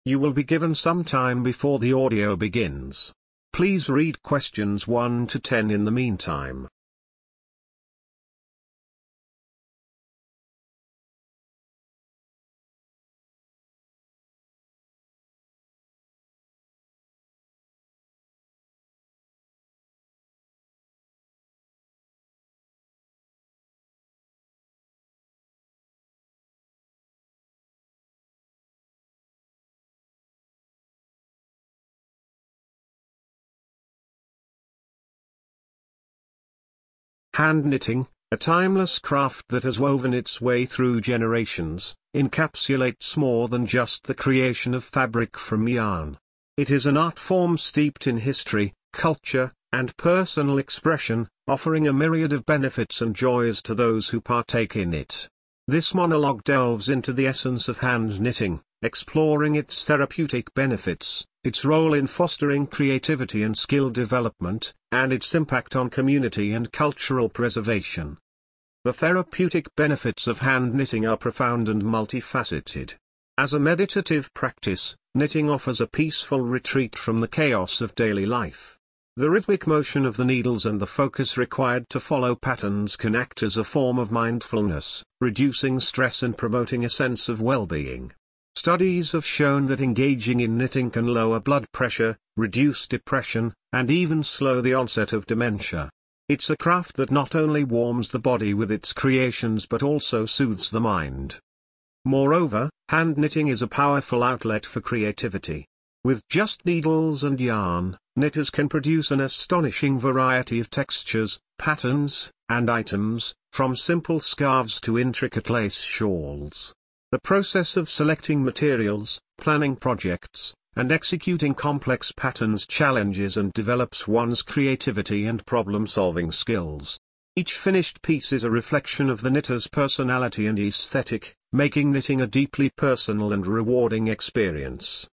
You will be given some time before the audio begins. Please read questions 1 to 10 in the meantime. Hand knitting, a timeless craft that has woven its way through generations, encapsulates more than just the creation of fabric from yarn. It is an art form steeped in history, culture, and personal expression, offering a myriad of benefits and joys to those who partake in it. This monologue delves into the essence of hand knitting, exploring its therapeutic benefits, its role in fostering creativity and skill development, and its impact on community and cultural preservation. The therapeutic benefits of hand knitting are profound and multifaceted. As a meditative practice, knitting offers a peaceful retreat from the chaos of daily life. The rhythmic motion of the needles and the focus required to follow patterns can act as a form of mindfulness, reducing stress and promoting a sense of well-being. Studies have shown that engaging in knitting can lower blood pressure, reduce depression, and even slow the onset of dementia. It's a craft that not only warms the body with its creations but also soothes the mind. Moreover, hand knitting is a powerful outlet for creativity. With just needles and yarn, knitters can produce an astonishing variety of textures, patterns, and items, from simple scarves to intricate lace shawls. The process of selecting materials, planning projects, and executing complex patterns challenges and develops one's creativity and problem-solving skills. Each finished piece is a reflection of the knitter's personality and aesthetic, making knitting a deeply personal and rewarding experience.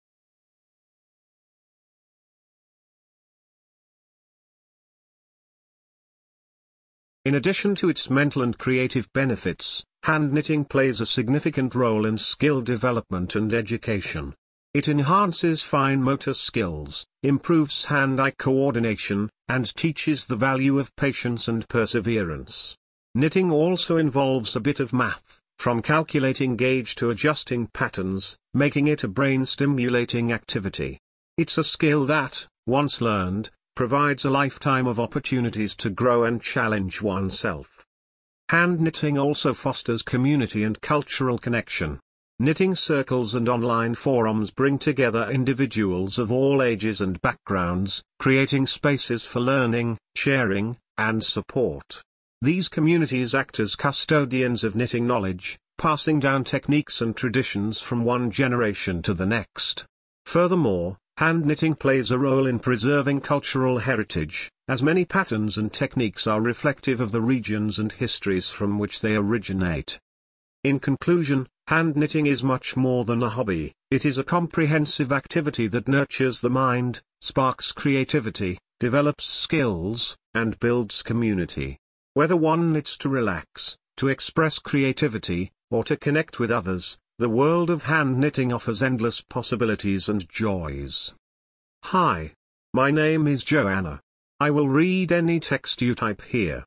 In addition to its mental and creative benefits, hand knitting plays a significant role in skill development and education. It enhances fine motor skills, improves hand-eye coordination, and teaches the value of patience and perseverance. Knitting also involves a bit of math, from calculating gauge to adjusting patterns, making it a brain-stimulating activity. It's a skill that, once learned, provides a lifetime of opportunities to grow and challenge oneself. Hand knitting also fosters community and cultural connection. Knitting circles and online forums bring together individuals of all ages and backgrounds, creating spaces for learning, sharing, and support. These communities act as custodians of knitting knowledge, passing down techniques and traditions from one generation to the next. Furthermore, hand knitting plays a role in preserving cultural heritage, as many patterns and techniques are reflective of the regions and histories from which they originate. In conclusion, hand knitting is much more than a hobby. It is a comprehensive activity that nurtures the mind, sparks creativity, develops skills, and builds community. Whether one knits to relax, to express creativity, or to connect with others, the world of hand knitting offers endless possibilities and joys. Hi. My name is Joanna. I will read any text you type here.